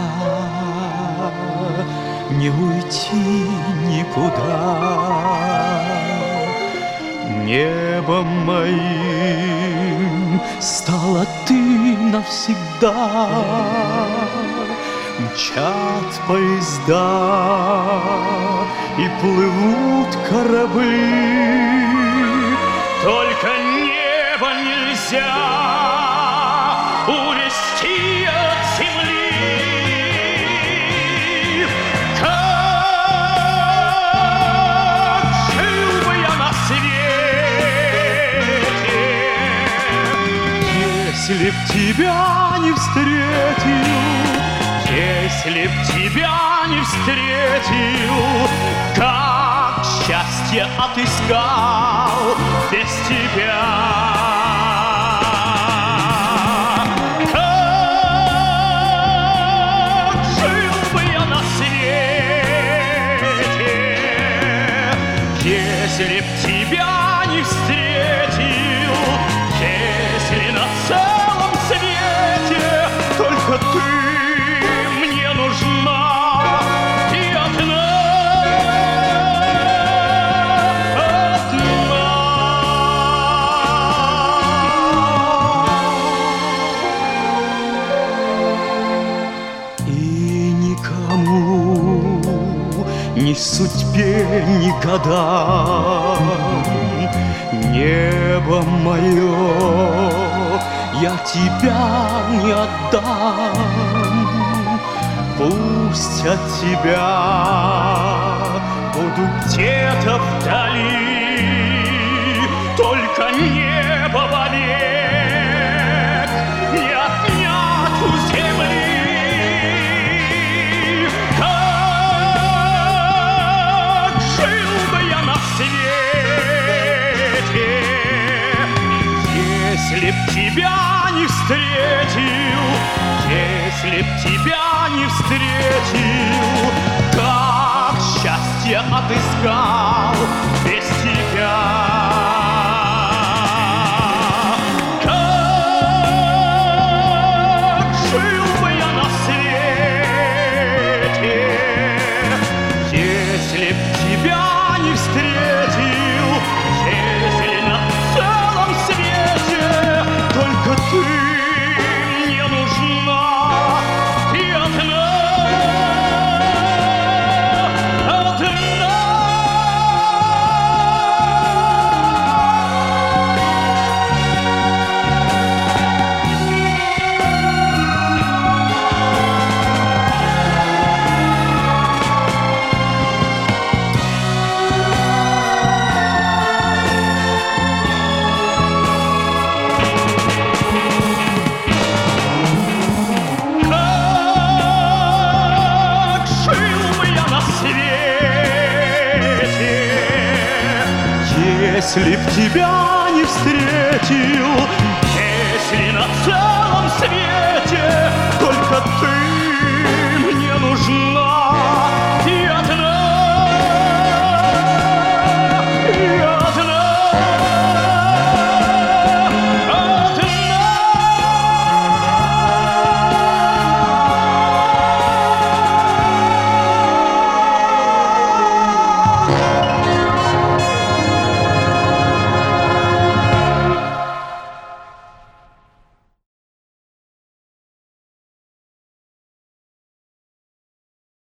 не уйти никуда. Небом моим стала ты навсегда. Мчат поезда и плывут корабли, только небо нельзя увести от земли. Как жил бы я на свете, если б тебя не встретил, если б тебя не встретил, как счастье отыскал без тебя. Как жил бы я на свете, если б тебя не встретил, если на целом свете только ты нужна и одна, одна. И никому, ни судьбе, ни годам, небо мое, я тебя не отдам. Пусть от тебя буду где-то вдали, только небо вовек не отнять у земли. Как жил бы я на свете, если б тебя не встретил, если б тебя не встретил, как счастье отыскал без тебя. Как жил бы я на свете, если б тебя не встретил, если на целом свете только ты мне нужна. Если б тебя не встретил, если